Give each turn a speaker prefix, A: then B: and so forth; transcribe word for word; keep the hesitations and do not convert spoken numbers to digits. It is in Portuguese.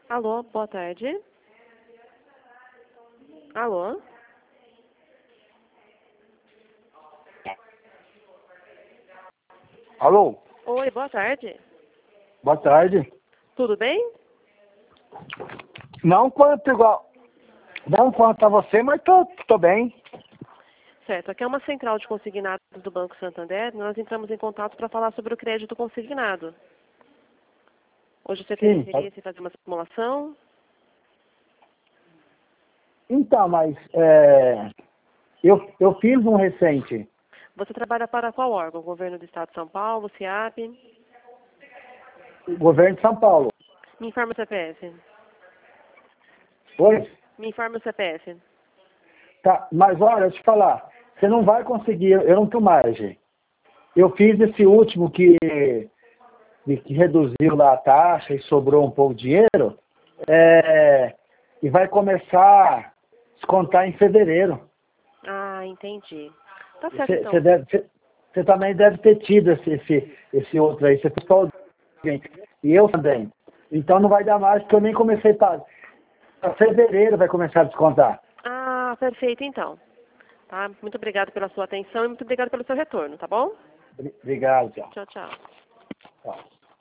A: Alô, boa tarde. Alô?
B: Alô?
A: Oi, boa tarde.
B: Boa tarde.
A: Tudo bem?
B: Não quanto igual. Não quanto a você, mas tô, tô bem.
A: Certo, aqui é uma central de consignados do Banco Santander. Nós entramos em contato para falar sobre o crédito consignado. Hoje você teria
B: Sim.
A: interesse em fazer uma simulação?
B: Então, mas é, eu, eu fiz um recente.
A: Você trabalha para qual órgão? Governo do Estado de São Paulo, SIAP?
B: Governo de São Paulo.
A: Me informa o C P F.
B: Oi?
A: Me informa o C P F.
B: Tá, mas olha, eu te falar, você não vai conseguir, eu não tenho margem. Eu fiz esse último que, que reduziu lá a taxa e sobrou um pouco de dinheiro, é, e vai começar a descontar em fevereiro.
A: Ah, entendi. Tá certo,
B: Você,
A: então.
B: você, deve, você, você também deve ter tido esse, esse, esse outro aí, você fez para alguém. E eu também. Então não vai dar mais, porque eu nem comecei para fevereiro vai começar a descontar.
A: Ah, perfeito, então. Tá? Muito obrigado pela sua atenção e muito obrigado pelo seu retorno, tá bom?
B: Obrigado, tchau.
A: Tchau, tchau.
B: Tchau.